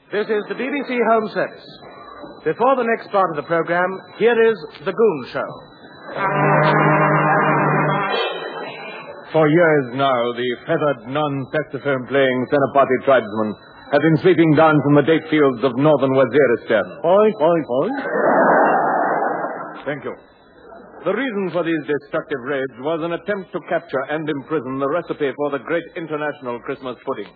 This is the BBC Home Service. Before the next part of the program, here is The Goon Show. For years now, the feathered, non-saxophone-playing Senapati tribesmen have been sweeping down from the date fields of northern Waziristan. Fine. Thank you. The reason for these destructive raids was an attempt to capture and imprison the recipe for the great international Christmas pudding.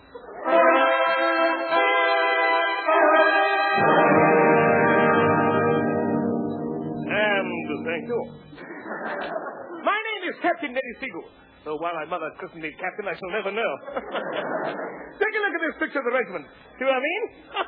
Thank you. My name is Captain Neddy Seagull. So while my mother christened me Captain, I shall never know. Take a look at this picture of the regiment. See what I mean?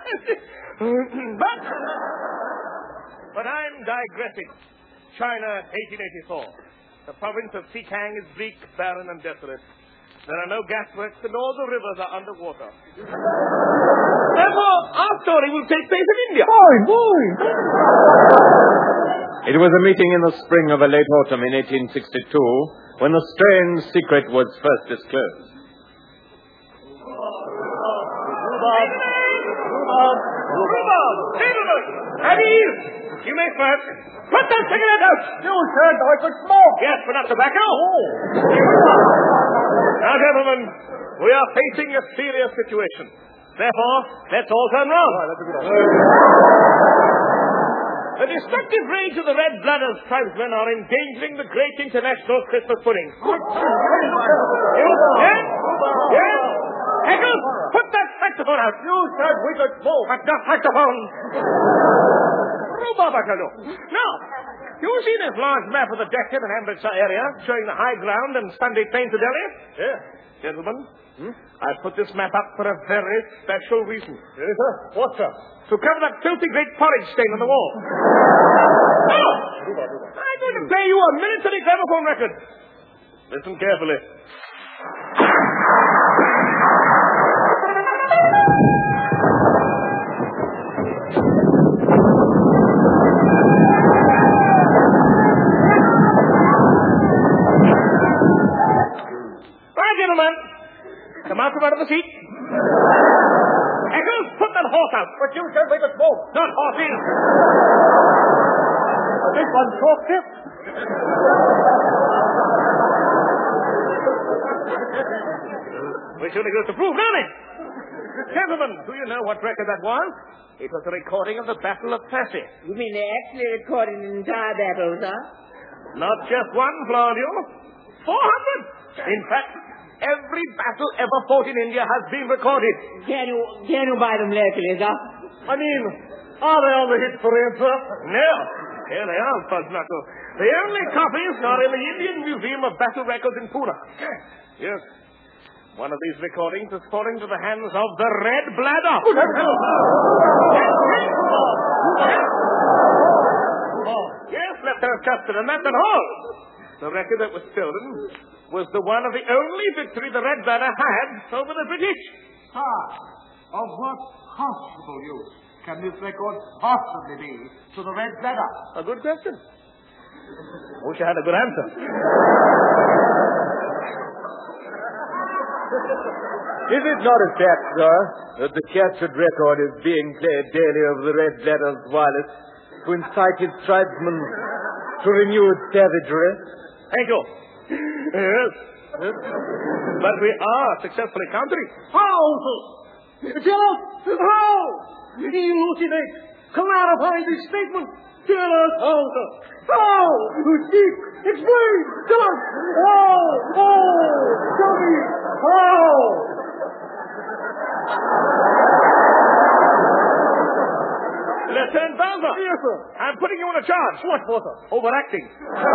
But I'm digressing. China, 1884. The province of Xikang is bleak, barren, and desolate. There are no gasworks, and all the rivers are underwater. Therefore, our story will take place in India. Fine. It was a meeting in the spring of a late autumn in 1862 when the strange secret was first disclosed. Rhubarb! Gentlemen! At ease! You may first. Put that cigarette out! You said I could smoke. Yes, but not tobacco. Now, gentlemen, we are facing a serious situation. Therefore, let's all turn round. That's a good idea. The destructive raids of the Red Blooders tribesmen are endangering the great international Christmas pudding. Yes? Eccles, put that saxophone out. You said we could smoke. But not saxophone. Rhubarb, I tell you. Now, you see this large map of the Deccan and Amritsar area showing the high ground and Sunday train to Delhi? Yes. Gentlemen, I put this map up for a very special reason. Yes, sir. What, sir? To cover that filthy great porridge stain on the wall. Now, I'm going to play you a military gramophone record. Listen carefully. Right, gentlemen. Come out from under the seat. Eccles, put that horse out. But you said we could smoke. Not horses. This one talk tip. We surely go to prove, don't it? Gentlemen, do you know what record that was? It was a recording of the Battle of Plassey. You mean they actually recorded an entire battle, sir? Not just one, Claudio. 400. In fact, every battle ever fought in India has been recorded. Can you buy them locally, sir? I mean, are they on the hit parade, sir? No. Here they are, Fuzz-Knuckle. The only copies are in the Indian Museum of Battle Records in Pune. Yes. One of these recordings has fallen into the hands of the Red Bladder. Yes, Lieutenant Custer, and that's not all. The record that was stolen was the one of the only victory the Red Bladder had over the British. Of what possible use can this record possibly be to the Red Bladder? A good question. Wish I had a good answer. Is it not a fact, sir, that the captured record is being played daily over the Red Bladder's wireless to incite his tribesmen to renewed savagery? Thank you. Yes. But we are successfully countering. How, sir? Tell us how. Elucidate. Clarify this statement. Tell us how, sir. How? Speak. Explain. Tell us. How? Tell me. How? Lieutenant Bowser. Yes, sir. I'm putting you on a charge. What for, sir? Overacting.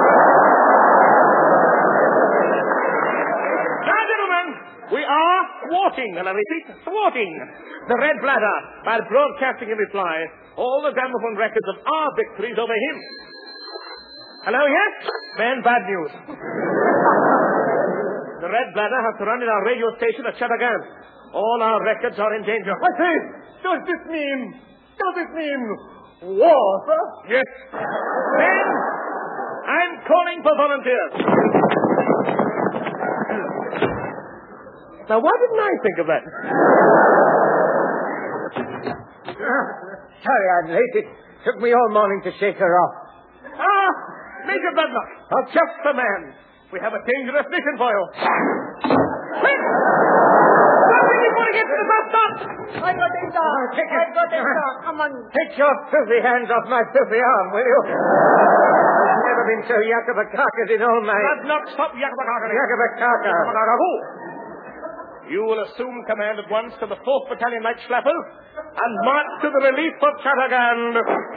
Now, gentlemen, we are thwarting, and I repeat, thwarting the Red Bladder by broadcasting in reply all the gramophone records of our victories over him. Hello, yes? Then bad news. The Red Bladder has surrounded our radio station at Chattagam. All our records are in danger. I say, does this mean war, sir? Yes. Then I'm calling for volunteers. Now, why didn't I think of that? Sorry I'm late. It took me all morning to shake her off. Ah, Major Bloodlock. Just the man. We have a dangerous mission for you. Quick! Something is going to get to the bus stop. I got it, sir. I got it, sir. Come on. Take your filthy hands off my filthy arm, will you? I've never been so yakabakakad in all my... Bloodlock, stop yakabakaka. Yakabakaka. Who? You will assume command at once to the 4th Battalion Light Schlappers and march to the relief of Chatagand.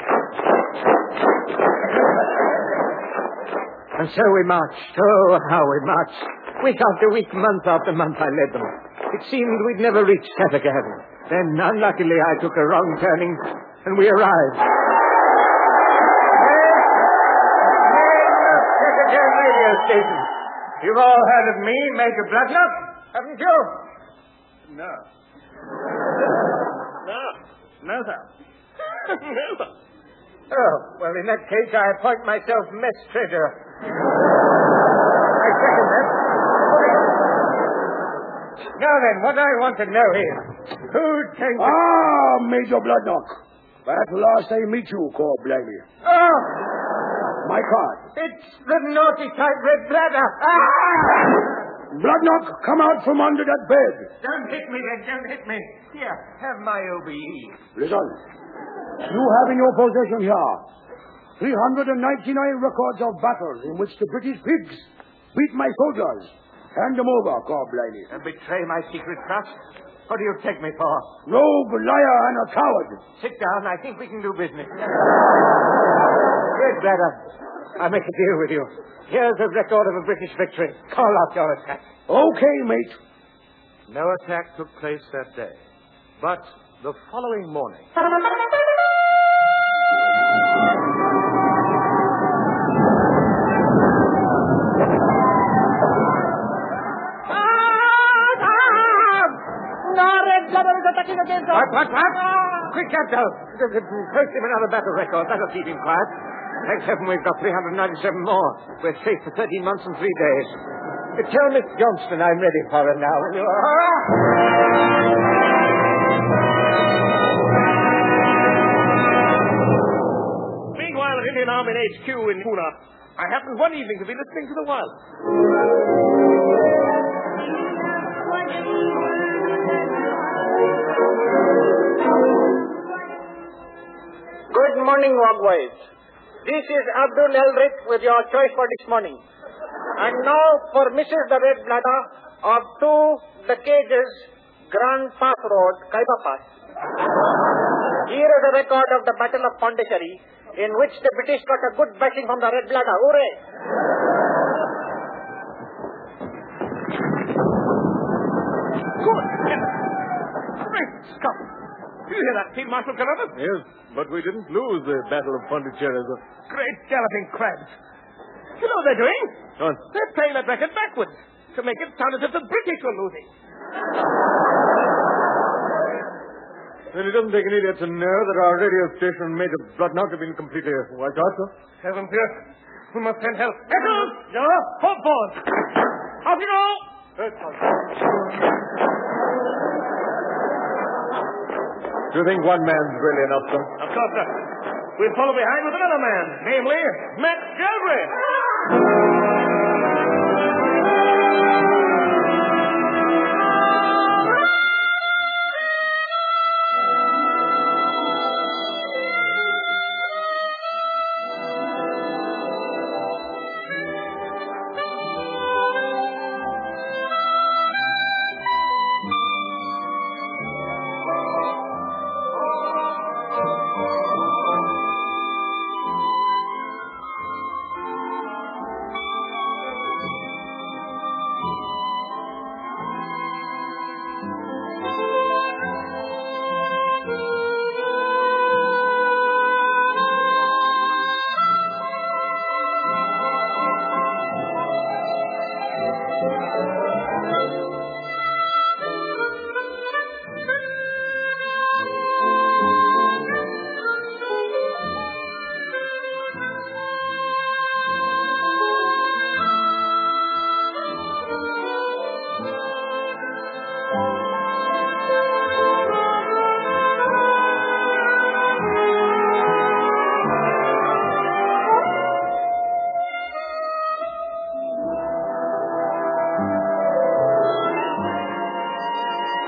And so we marched. Oh, how we marched. Week after week, month after month, I led them. It seemed we'd never reach Chatagand. Then, unluckily, I took a wrong turning, and we arrived. Chatagand radio station. You've all heard of me, Major Bloodlock, haven't you? No. No, sir. No, sir. Oh, well, in that case, I appoint myself mess treasurer. I second that. Now then, what I want to know is, who takes... Ah, Major Bloodlock. At last I meet you, Corps Blimey. Oh, My card. it's the naughty type red bladder. Ah! Bloodlock, come out from under that bed. Don't hit me then, don't hit me. Here, have my OBE. Listen. You have in your possession here 399 records of battles in which the British pigs beat my soldiers. Hand them over, Corps Blimey. And betray my secret trust? What do you take me for? Rogue, liar, and a coward. Sit down. I think we can do business. Red bladder, I'll make a deal with you. Here's a record of a British victory. Call out your attack. Okay, mate. No attack took place that day. But the following morning... What? Quick, Captain. Post him another battle record. That'll keep him quiet. Thank heaven we've got 397 more. We're safe for 13 months and 3 days. Tell Miss Johnston I'm ready for her now, will you? Meanwhile, at Indian Army HQ in Pune, I happened one evening to be listening to the wireless. Good morning, Wagwise. This is Abdul Elric with your choice for this morning. And now for Mrs. the Red Bladder of 2 The Cages, Grand Pass Road, Kaiba Pass. Here is a record of the Battle of Pondicherry, in which the British got a good bashing from the Red Bladder. Hooray! Good heavens! Great Scott! Do you hear that, Field Marshal Carruthers? Yes, but we didn't lose the Battle of Pondicherry. Great galloping crabs. You know what they're doing? What? They're playing that record backwards to make it sound as if the British were losing. Then it doesn't take an idiot to know that our radio station and Major Bloodlock have been completely wiped out, sir. Heaven, Pierce. We must send help. Echoes! Yeah? Hold forward. Off you go! Do you think one man's really enough, sir? Of course, sir. We'll follow behind with another man, namely Matt Galbraith.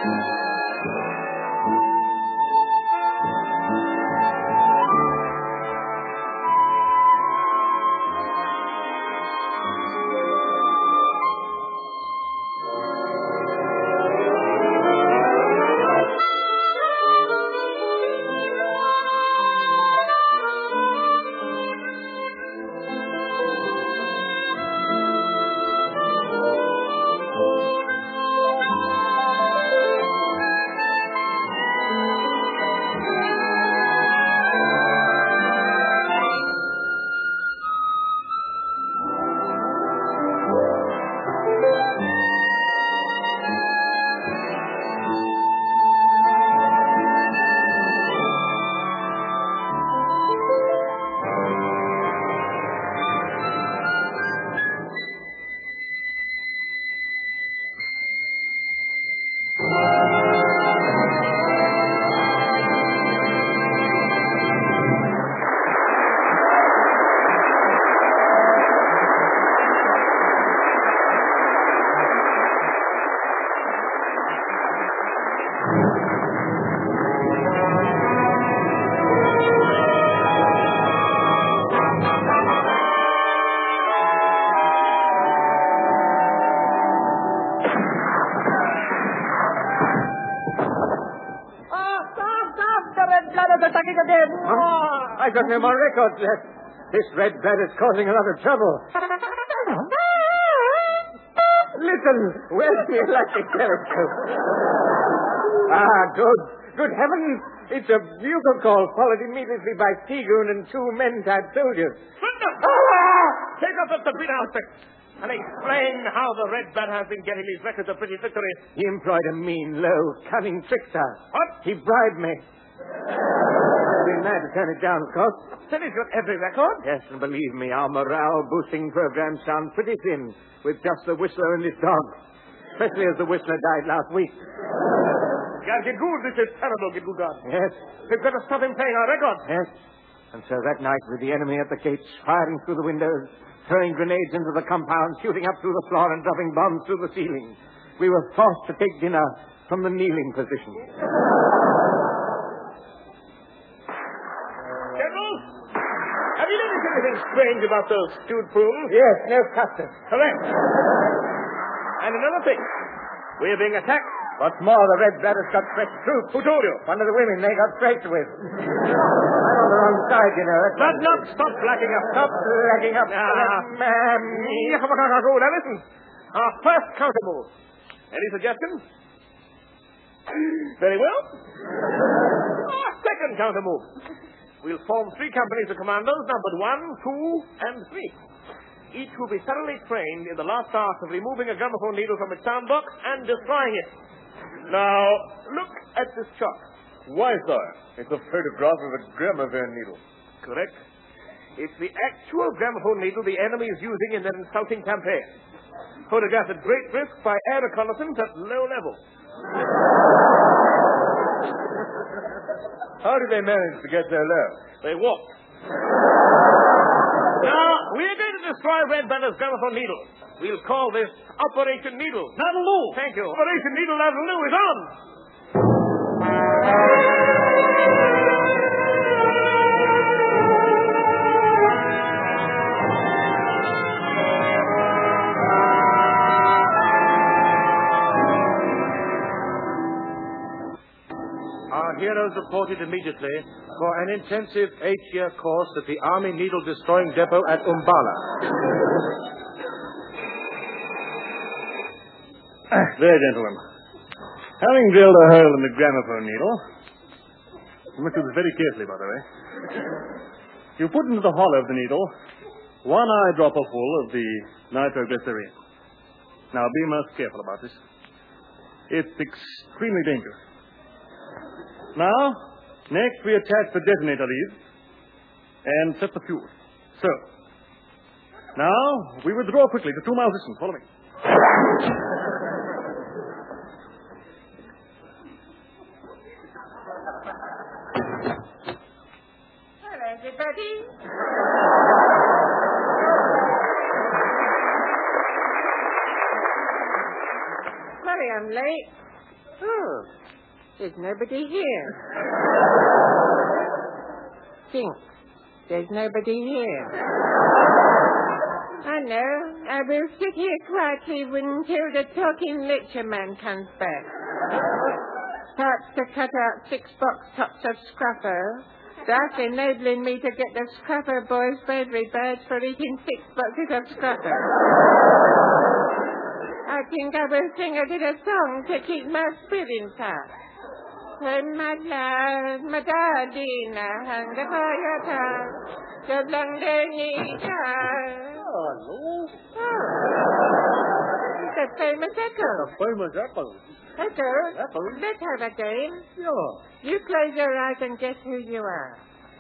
attacking again. I got no more records left. This red blood is causing a lot of trouble. Listen, where's the electric telescope? Good. Good heavens. It's a bugle call followed immediately by Seagoon and 2 men-type soldiers. Take up the torpedo outfit and explain how the Red Bat has been getting these records of British victory. He employed a mean, low, cunning trickster. What? He bribed me. I'd be mad to turn it down, of course. Then he's got every record? Yes, and believe me, our morale-boosting program sounds pretty thin with just the Whistler and his dog. Especially as the Whistler died last week. Gilgood, this is terrible, Gilgood. Yes. We've got to stop him playing our record. Yes. And so that night, with the enemy at the gates, firing through the windows, throwing grenades into the compound, shooting up through the floor, and dropping bombs through the ceiling, we were forced to take dinner from the kneeling position. General, have you noticed anything strange about those stewed prunes? Yes, no custard. Correct. And another thing, we're being attacked. What's more, the Red Bladder's got fresh troops. Who told you? One of the women they got straight with. I'm on the wrong side, you know. But not stop blacking up. Stop blacking up. Now listen. Our first counter move. Any suggestions? Very well. Our second counter move. We'll form 3 companies of commandos, numbered 1, 2, and 3. Each will be thoroughly trained in the last art of removing a gramophone needle from its sound box and destroying it. Now, look at this chart. Why, sir? It's a photograph of a gramophone needle. Correct. It's the actual gramophone needle the enemy is using in their insulting campaign. Photographed at great risk by air reconnaissance at low level. How did they manage to get so low? They walked. Now, we're going to destroy Red Banner's gramophone needle. We'll call this Operation Needle. Naddle-oo. Thank you. Operation Needle Naddle-oo is on. Our heroes reported immediately for an intensive 8-year course at the Army Needle Destroying Depot at Umballa. There, gentlemen. Having drilled a hole in the gramophone needle, you must do this very carefully, by the way. You put into the hollow of the needle 1 eyedropper full of the nitroglycerine. Now, be most careful about this. It's extremely dangerous. Now, next we attach the detonator leads and set the fuse. So, now we withdraw quickly to 2 miles distance. Follow me. Sorry I'm late. Oh, there's nobody here. Think, there's nobody here. I know. I will sit here quietly until the talking lecture man comes back. Perhaps to cut out 6 box tops of scruffer, thus enabling me to get the Scruffer Boys Bravery Badge for eating 6 boxes of scruffer. I think I will sing a little song to keep my spirits up. When my love, my Madalina, hung the fire, the Londonita. Oh, The famous Echo. famous apple. Echo, let's have a game. Sure. You close your eyes and guess who you are.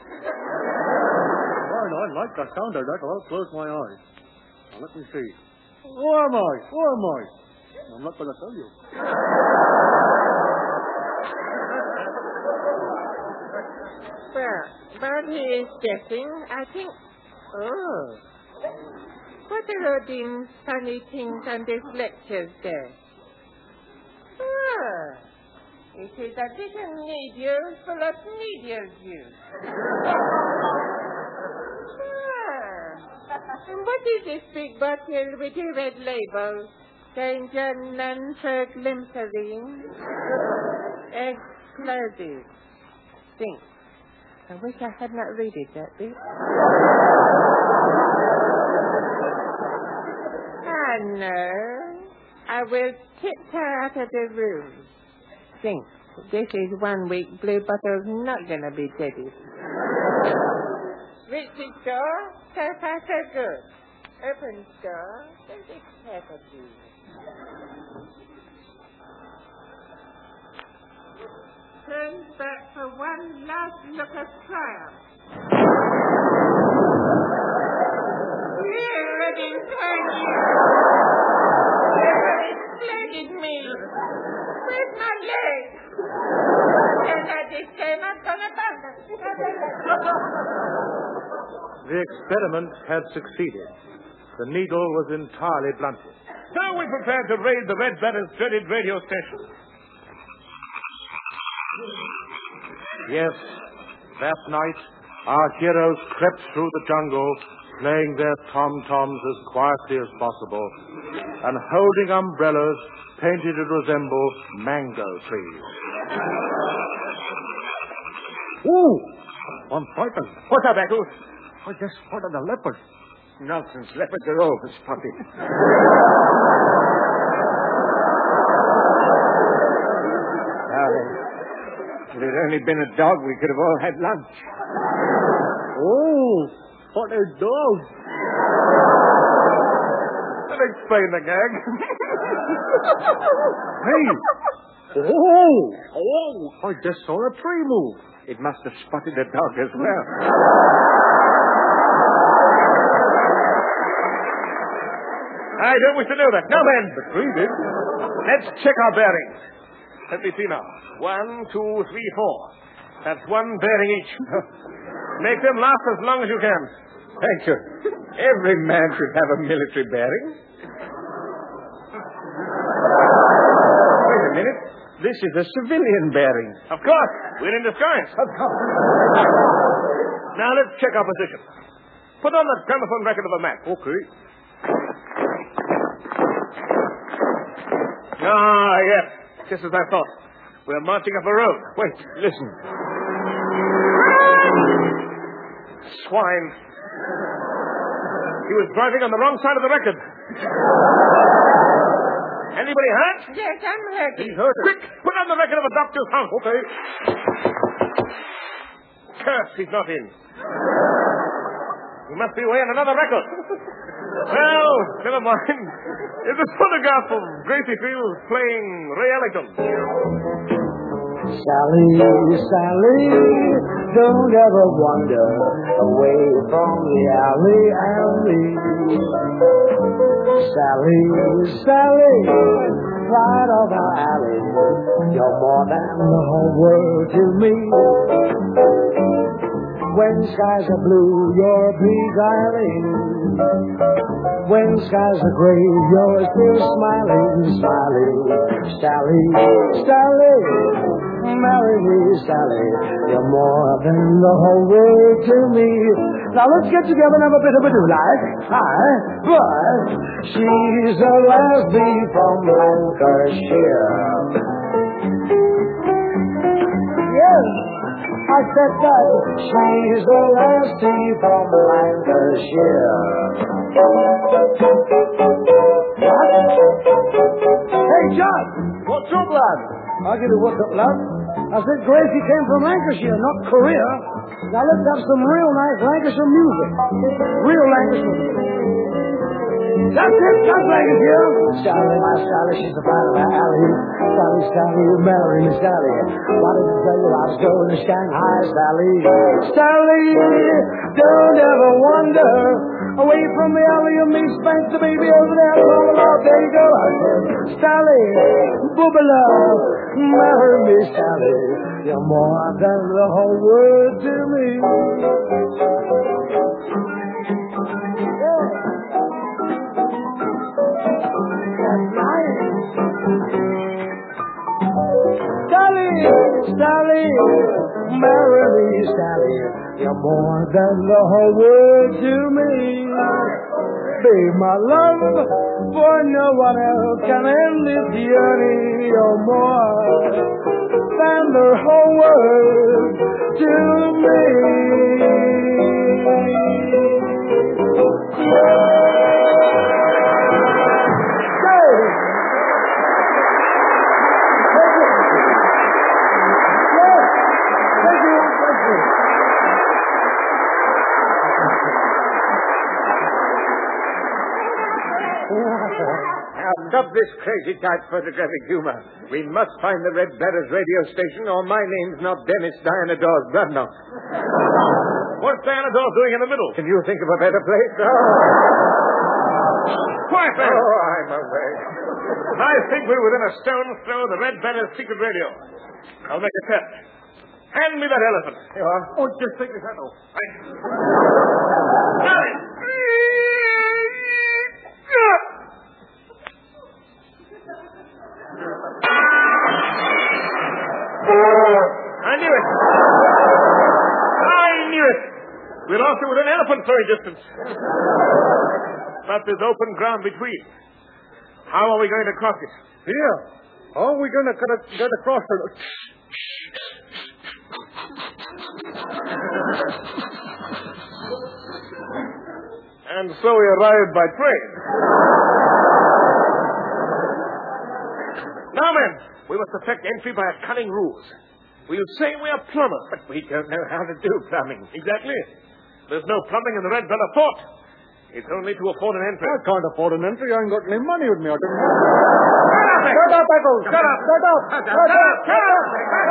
Well, I like the sound of that. I'll close my eyes. Now, let me see. Who am I? I'm not going to tell you. Well, while he is guessing, I think... Oh. What are Odin's funny things on this lecture's desk? Ah. It is a little needle full of needle juice. And what is this big bottle with a red label? Danger none for glympherine. Explosive. Think. I wish I had not read it, that bit. Ah, no. I will tiptoe out of the room. Think. This is 1 week. Blue bottle's not going to be deaded. Richard's door, so far so good. Open door, don't be careful, please. Turns back for one last look of triumph. You living tiny. You exploded me. Where's my leg? And I just came up on a bumper. The experiment had succeeded. The needle was entirely blunted. So we prepared to raid the Red Bladder's dreaded radio station. Yes, that night, our heroes crept through the jungle, playing their tom-toms as quietly as possible, and holding umbrellas painted to resemble mango trees. Ooh! I'm frightened. What's up, Echo? I just spotted a leopard. Nonsense. Leopards are always spotted. If it had only been a dog, we could have all had lunch. Oh, what a dog. That explain the gag. Hey. Oh, I just saw a tree move. It must have spotted a dog as well. I don't wish to know that. Now then. The tree did. Let's check our bearings. Let me see now. 1, 2, 3, 4. That's 1 bearing each. Make them last as long as you can. Thank you. Every man should have a military bearing. Wait a minute. This is a civilian bearing. Of course. We're in disguise. Of course. Now let's check our position. Put on that gramophone record of a map. Okay. Ah, yes. Just as I thought. We're marching up a road. Wait, listen. Swine. He was driving on the wrong side of the record. Anybody hurt? Yes, I'm hurt. He's hurt. Quick, put on the record of a doctor's house. Okay. Curse, he's not in. He must be away on another record. Well, never mind. It's a photograph of Gracie Fields playing Ray Ellington. Sally, Sally, don't ever wander away from the alley. Sally, Sally, pride of our alley, you're more than the whole world to me. When skies are blue, you're beguiling. When skies are gray, you're still smiling, smiling. Sally, Sally, marry me, Sally. You're more than the whole world to me. Now let's get together and have a bit of a do-like. Aye, but she's a lassie from Lancashire. Yes, I said that. She's a lassie from Lancashire. What? Hey, John. What's up, lad? I'll give you what's up, lad. I said Gracie came from Lancashire, not Korea. Now let's have some real nice Lancashire music. Real Lancashire music. That's it, that's Lancashire. Sally, my Sally, she's a part of my alley. Sally, Sally, you marry me, Sally. Wanted to tell you I was going to Shanghai, Sally. Sally, don't ever wonder. Away from the alley and me spank the baby over there. All about, there you go. I said, Sally, boobala, marry me, Sally. You're more than the whole world to me. Sally, Sally, marry me, Sally. You're more than the whole world to me. Be my love, for no one else can end this journey. You're more than the whole world to me. Stop this crazy type photographic humor. We must find the Red Bladders radio station, or my name's not Dennis Diana Dawes Bradnock. What's Diana Dawes doing in the middle? Can you think of a better place? Oh. Quiet, man. Oh, I'm afraid. I think we're within a stone's throw of the Red Bladders secret radio. I'll make a test. Hand me that elephant. You are? Oh, just take this hat off. I knew it. I knew it. We're also within elephant throwing distance. But there's open ground between. How are we going to cross it? Here. How are we going to get across it? And so we arrived by train. Now, men, we must effect entry by a cunning ruse. We'll say we are plumbers. But we don't know how to do plumbing. Exactly. There's no plumbing in the Red Bladder Fort. It's only to afford an entry. I can't afford an entry. I ain't got any money with me. I don't know. Shut up, Eccles! Shut up! Shut up! Shut up! Shut up!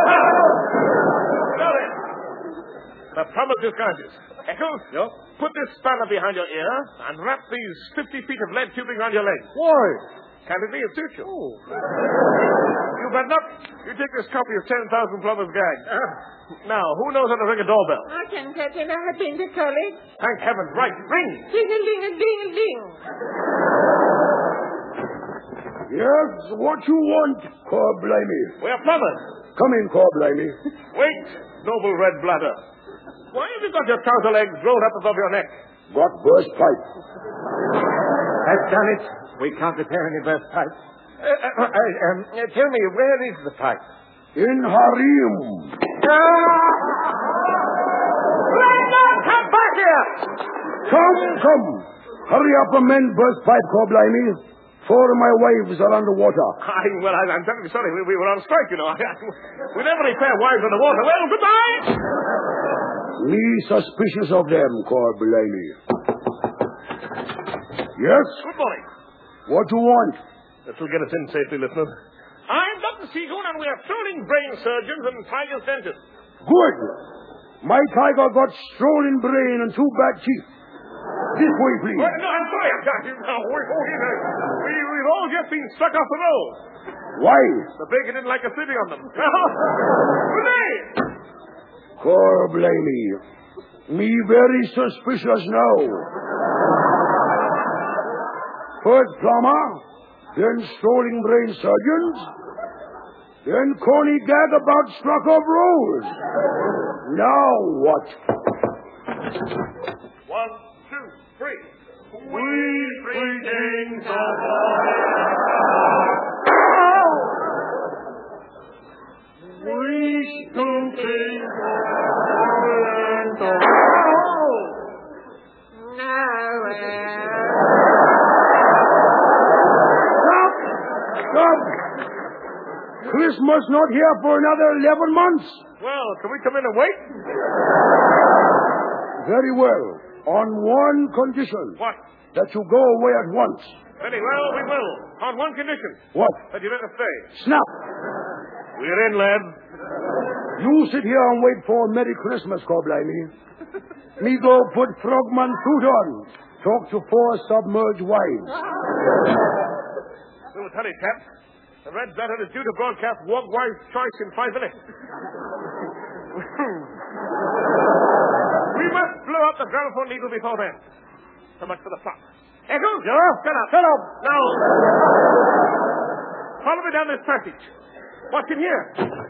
Now then, the plumber's disguises. Eccles, put this spanner behind your ear and wrap these 50 feet of lead tubing around your legs. Why? Can it be a suit you? You bet not. You take this copy of 10,000 Plumbers Gag. Now, who knows how to ring a doorbell? I can, Captain. I have been to college. Thank heaven. Right. Ring. Ding-a-ling-a-ding-a-ding. Yes, what you want, Corblamey? We're plumbers. Come in, Corblamey. Wait, noble Red Bladder. Why have you got your trouser legs rolled up above your neck? Got burst pipe. That's done it. We can't repair any burst pipes. Tell me, where is the pipe? In Harim. Bradnock, come back here! Come. Hurry up and mend burst pipe, Corblamey. 4 of my wives are underwater. I'm terribly sorry. We were on strike, you know. We never repair wives underwater. Well, goodbye! Me suspicious of them, Corblamey. Yes? Good morning. What you want? This will get us in safely, listener. I'm Dr. Seagoon, and we are strolling brain surgeons and tiger's dentists. Good. My tiger got strolling brain and 2 bad teeth. This way, please. No, I'm sorry. We've all just been struck off the road. Why? The baker didn't like us sitting on them. Good day. Corblamey, Me very suspicious now. First plumber, then strolling brain surgeons, then corny gag about struck of rose. Now what? 1, 2, 3. We three kings of We two kings of Stop! Christmas not here for another 11 months. Well, can we come in and wait? Very well. On one condition. What? That you go away at once. Very well, we will. On one condition. What? That you let us stay. Snap! We're in, lad. You sit here and wait for Merry Christmas, Coblimey. Me go put frogman suit on. Talk to 4 submerged wives. We will tell you, Cap. The Red Bladder is due to broadcast Wogwire's Choice in 5 minutes. We must blow up the gramophone needle before then. So much for the plot. Eccles? Yeah? Shut up. Shut up. Now, follow me down this passage. What's in here?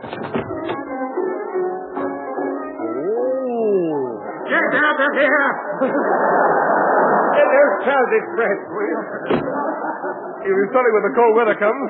Get out of here! Get those trousers pressed, will you? You'll be sorry when the cold weather comes.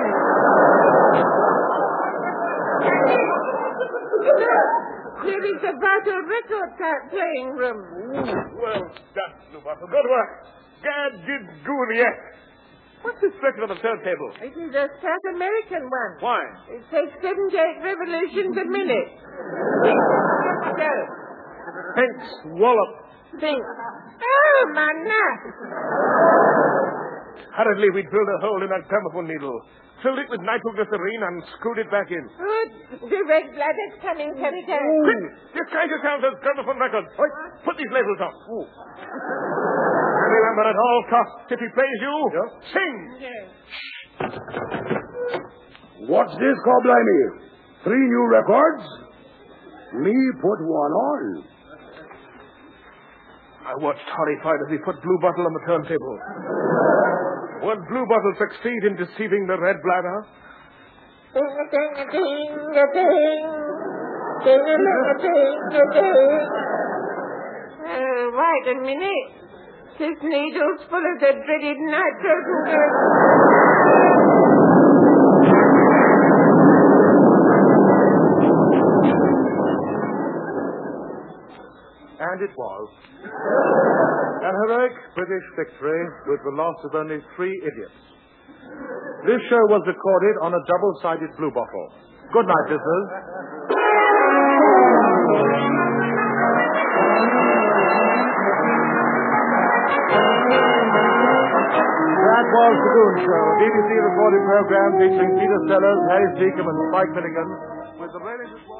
There is a vital record playing room. Well done, Blue Bottle. Good work. Gad did good yet. What's this record on the turntable? It is a South American one. Why? It takes 78 revolutions a minute. Go. Thanks, Wallop. Think. Oh, my nut. Hurriedly, we drilled a hole in that gramophone needle, filled it with nitroglycerine, and screwed it back in. Good. The Red Bladder's coming, Captain. Quick! Disguise yourselves as gramophone records. Put these labels on. And remember, at all costs, if he plays you, sing. Yes. What's this, Coblimey? 3 new records? Me put one on. I watched horrified as he put Blue Bottle on the turntable. Would Blue Bottle succeed in deceiving the Red Bladder? Ding-a-ding-a-ding-a-ding. Wait a minute. This needle's full of the dreaded nitrogen. And it was. An heroic British victory with the loss of only 3 idiots. This show was recorded on a double-sided blue bottle. Good night, listeners. That was The Goon Show, a BBC recorded program featuring Peter Sellers, Harry Seacombe, and Spike Milligan, with the